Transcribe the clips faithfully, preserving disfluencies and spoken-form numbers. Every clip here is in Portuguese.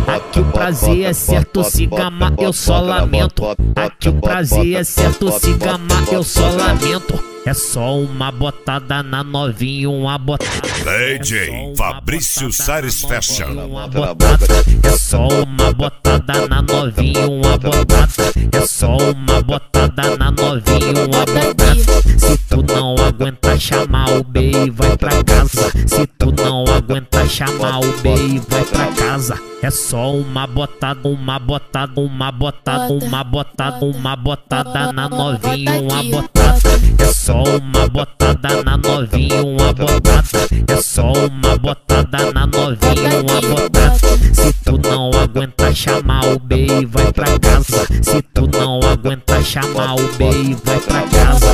Aqui o prazer é certo, se gamar eu só lamento. Aqui o prazer é certo, se gamar eu só lamento. É só uma botada na novinha, uma botada. D J Fabrício Sares Fashion. Uma botada. É só uma botada na novinha, uma botada. É só uma botada na novinha, uma botada. Se tu não aguenta chamar o B e vai pra casa. Se tu não aguenta chamar o B e vai pra casa. É só uma botada, uma botada, uma botada, uma botada, uma botada na novinha, uma botada. É só uma botada na novinha, uma botada. É só uma botada na novinha, uma botada. Se tu não aguenta chamar o B e vai pra casa. Se tu não aguenta chamar o B e vai pra casa.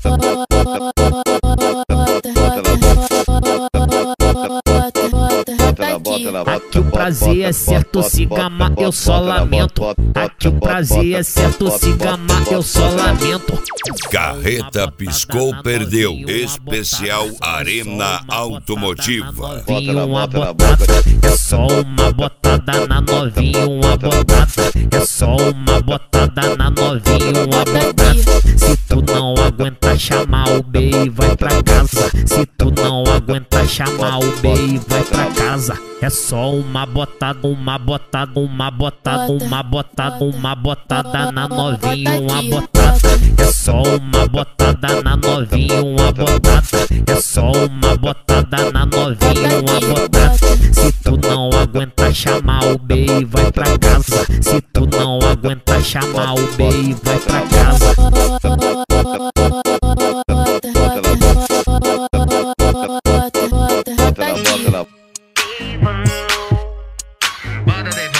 Aqui o prazer é certo, se gamar eu só lamento. Aqui o prazer é certo, se gamar eu só lamento. Carreta piscou, perdeu. Especial Arena Automotiva. Uma botada, é só uma botada na novinha, uma botada. É só uma botada na novinha, uma botada. Se tu não aguenta chamar o B e vai pra casa. Se tu não aguenta chamar o B e vai pra casa. É só uma botada, uma botada, uma botada, uma botada, uma botada na novinha, uma botada. É só uma botada na novinha, uma botada. É só uma botada na novinha, uma botada. Se tu não aguenta chamar o B e vai pra casa. Se tu não aguenta chamar o B e vai pra casa. Bota na